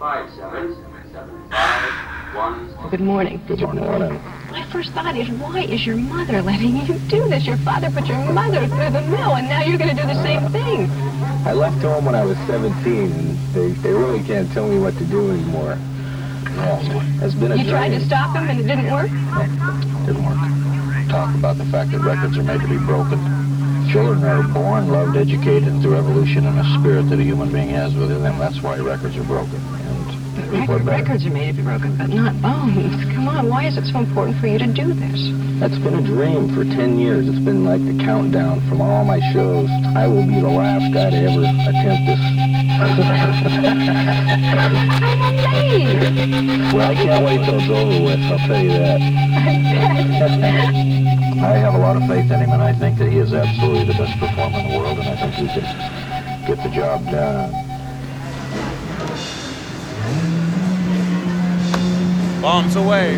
Good morning. Good morning. My first thought is, why is your mother letting you do this? Your father put your mother through the mill, and now you're going to do the same thing. I left home when I was 17, and they really can't tell me what to do anymore. Yeah, it's been a You tried to dream. stop him, and it didn't work? Didn't work. Talk about the fact that records are made to be broken. Children are born, loved, educated through evolution and a spirit that a human being has within them. That's why records are broken. And people are better. Records are made to be broken, but not bones. Come on, why is it so important for you to do this? That's been a dream for 10 years. It's been like the countdown from all my shows. I will be the last guy to ever attempt this. I'm amazed. Well, I can't wait till it's over with, I'll tell you that. I have a lot of faith in him, and I think that he is absolutely the best performer in the world, and I think he can get the job done. Bombs away.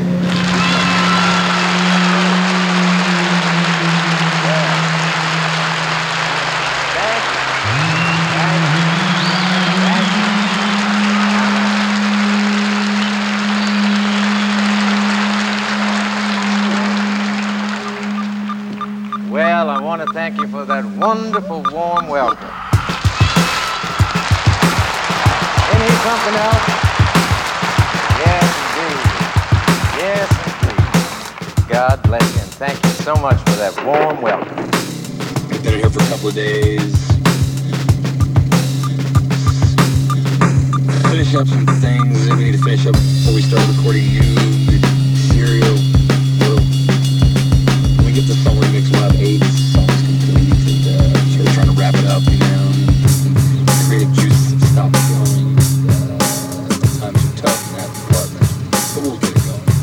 Well, I want to thank you for that wonderful, warm welcome. Any something else? Yes, indeed. God bless you, and thank you so much for that warm welcome. I've been here for a couple of days. Finish up some things that we need to finish up before we start recording new material. When we get the summer mix, we'll have 8 songs complete, and sort of trying to wrap it up, you know. Creative juices have stopped going. Times are tough in that department, but we'll get it going.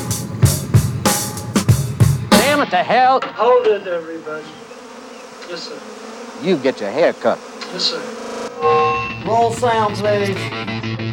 Damn it to hell! Hold it, everybody. Yes, sir. You get your hair cut. Yes, sir. Roll sound, please.